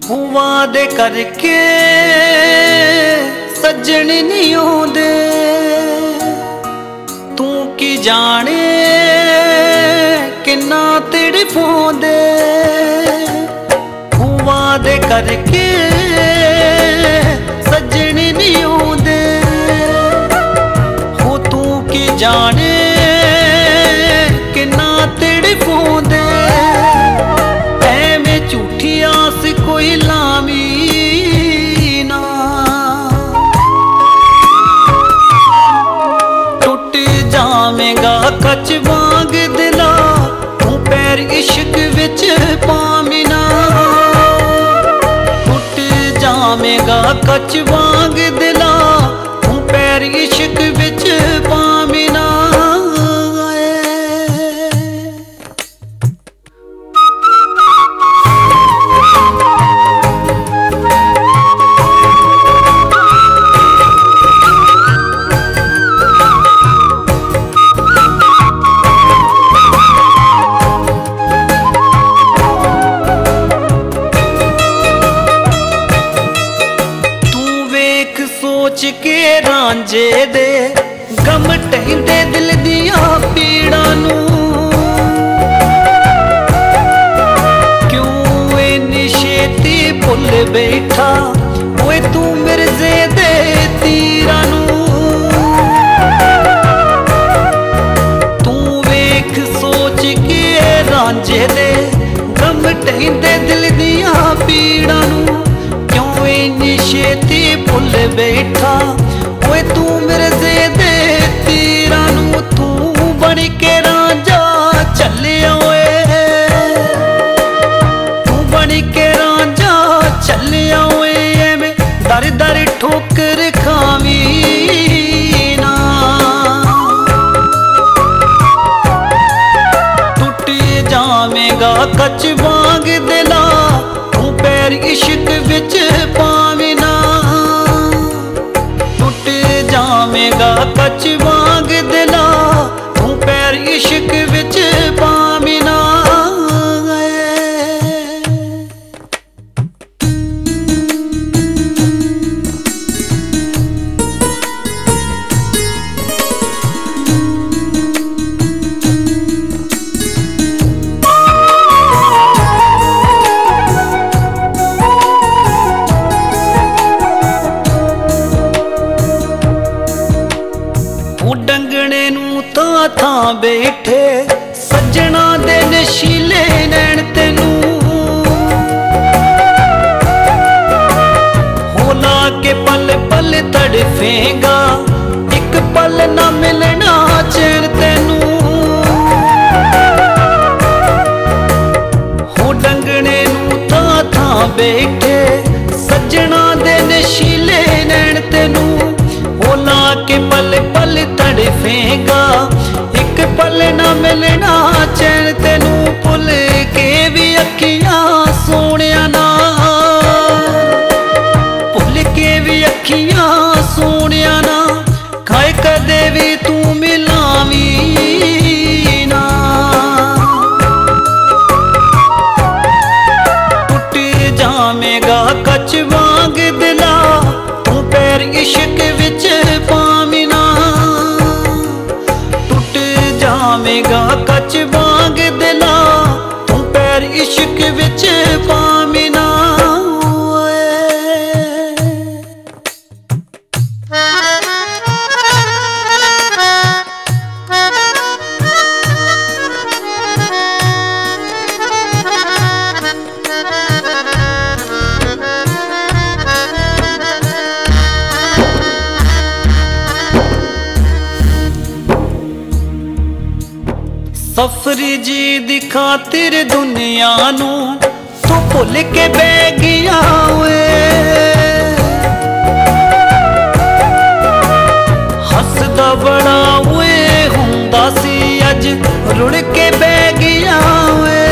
वादे करके सज्जन नहीं आउंदे, तू की जाने किन्ना तड़फाउंदे। वादे करके सज्जन नहीं आउंदे, हो तू की जाने किन्ना तड़फाउंदे। ऐवें झूठी आस कोई लामी ना, टुट जावेगा कच वांग दिला, तू पैर इश्क विच पामिना। टुट जावेगा कच वांग दिला, तू पैर इश्क विच पामिना। सोच के रांझे दे गम टहिंदे दिल दिया पीड़ा नू, क्यों इन्नी छेती भुल बैठा ओए तू मिर्जे दे तीरा नू। तू वेख सोच के रांझे दे गम टहिंदे दिल दिया पीड़ा नू, क्यों इन्नी छेती भुल बैठा ओए तू मिर्जे दे तीरा नू। तू बन के रांझा चलिया ओए, तू बन के रांझा चलिया ओए, एवें दर दर ठोकर खावी ना। टुट जावेगा कच वांग दिला, तू पैर इश्क विच पाविना। टुट जावेगा कच वांग दिला, तू पैर इश्क विच पाविना। डंगने नू थां बैठे सज्जना दे नशीले नैन तेनू, होला के पल पल तड़फेगा, एक पल ना मिलना चैन तेनू। हो डंगने नू थां बैठे सज्जना दे नशीले नैन तेनू, होला के पल पल तड़फेगा, एक पल ना मिलना चैन तेनू। भुल के भी अखियां सोनिया ना, भुल के भी अखियां सोनिया ना, खाए कदे भी तू मिलावी ना। टुट जावेगा कच वांग दिला, तू पैर इश्क विच पामिना। टुट जावेगा कच वांग दिला, तू पैर इश्क विच पामिना। सफरी जी दी खातिर दुनिया नू तू भुल के बह गया ओए, हसदा बड़ा ओए हुंदा सी अज रुड़ के बह गया ओए।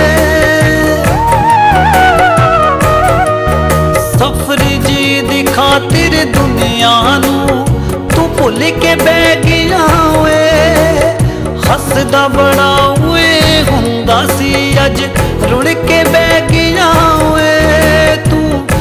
सफरी जी दी खातिर दुनिया नू तू भुल के बह गया ओए, हसदा बड़ा ओए हुंदा सी अज रुड़ के बह गया ओए। तू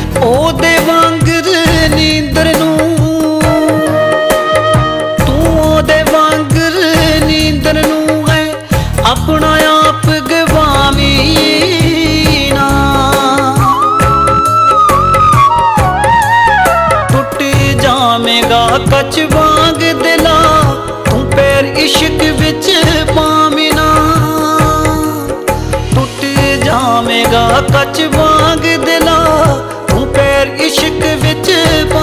कच वांग दिला तू पैर इश्क विच पामिना टूट जावेगा कच वांग दिला तू पैर इश्क विच